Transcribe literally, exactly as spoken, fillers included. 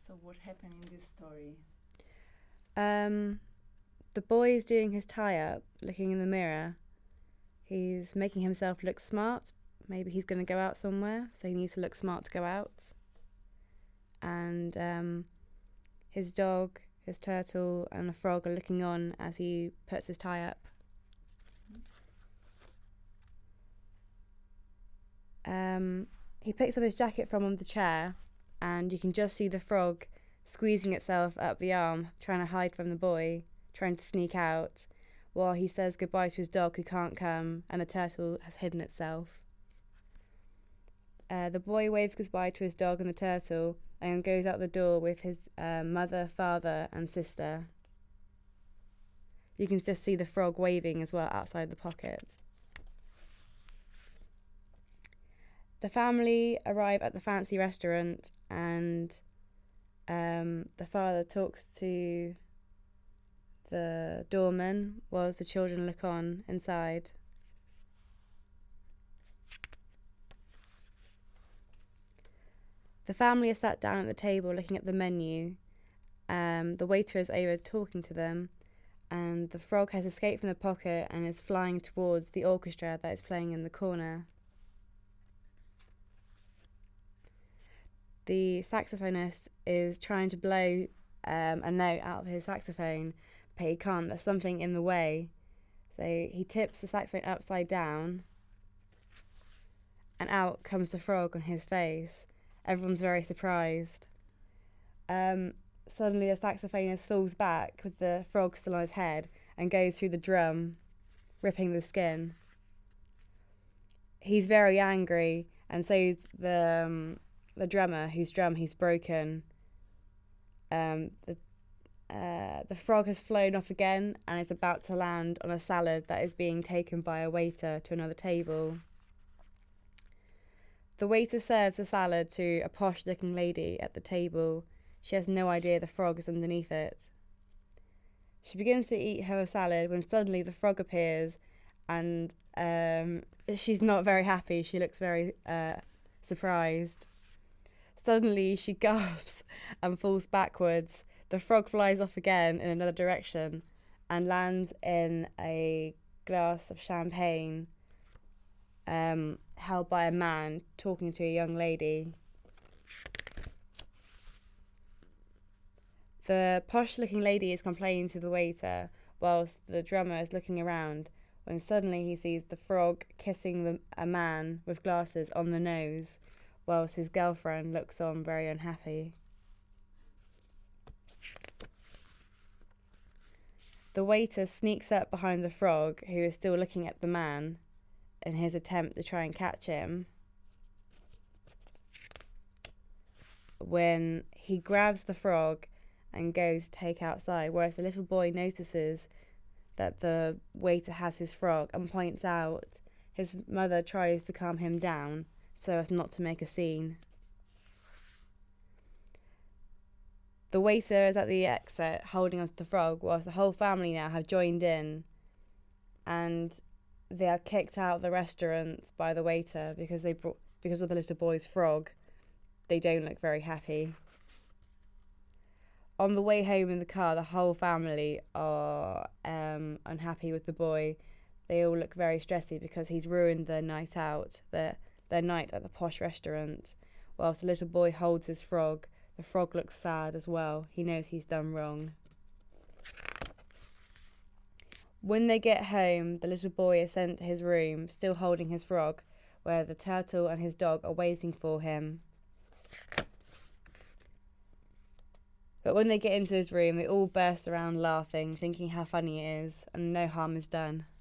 So what happened in this story? Um, the boy is doing his tie-up, looking in the mirror. He's making himself look smart. Maybe he's going to go out somewhere, so he needs to look smart to go out. And um, his dog, his turtle, and a frog are looking on as he puts his tie up. Um, he picks up his jacket from on the chair, and you can just see the frog squeezing itself up the arm, trying to hide from the boy, trying to sneak out, while he says goodbye to his dog who can't come, and the turtle has hidden itself. Uh, the boy waves goodbye to his dog and the turtle and goes out the door with his uh, mother, father, and sister. You can just see the frog waving as well outside the pocket. The family arrive at the fancy restaurant, and um, the father talks to the doorman whilst the children look on inside. The family are sat down at the table looking at the menu. Um, the waiter is over talking to them, and the frog has escaped from the pocket and is flying towards the orchestra that is playing in the corner. The saxophonist is trying to blow um, a note out of his saxophone, but he can't. There's something in the way. So he tips the saxophone upside down, and out comes the frog on his face. Everyone's very surprised. Um, suddenly the saxophonist falls back with the frog still on his head and goes through the drum, ripping the skin. He's very angry, and so is the... Um, the drummer whose drum he's broken. Um, the, uh, the frog has flown off again and is about to land on a salad that is being taken by a waiter to another table. The waiter serves the salad to a posh-looking lady at the table. She has no idea the frog is underneath it. She begins to eat her salad when suddenly the frog appears, and um, she's not very happy. She looks very uh, surprised. Suddenly she gasps and falls backwards. The frog flies off again in another direction and lands in a glass of champagne um, held by a man talking to a young lady. The posh-looking lady is complaining to the waiter whilst the drummer is looking around, when suddenly he sees the frog kissing the, a man with glasses on the nose, whilst his girlfriend looks on very unhappy. The waiter sneaks up behind the frog, who is still looking at the man, in his attempt to try and catch him, when he grabs the frog and goes to take outside, whereas the little boy notices that the waiter has his frog and points out. His mother tries to calm him down so as not to make a scene. The waiter is at the exit holding onto the frog, whilst the whole family now have joined in, and they are kicked out of the restaurant by the waiter because they brought because of the little boy's frog. They don't look very happy. On the way home in the car, the whole family are um, unhappy with the boy. They all look very stressy because he's ruined their night out, their their night at the posh restaurant, whilst the little boy holds his frog. The frog looks sad as well. He knows he's done wrong. When they get home, the little boy is sent to his room, still holding his frog, where the turtle and his dog are waiting for him. But when they get into his room, they all burst around laughing, thinking how funny it is, and no harm is done.